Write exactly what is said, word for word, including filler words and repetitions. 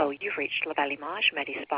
Hello, you've reached La Belle Image Medi Spa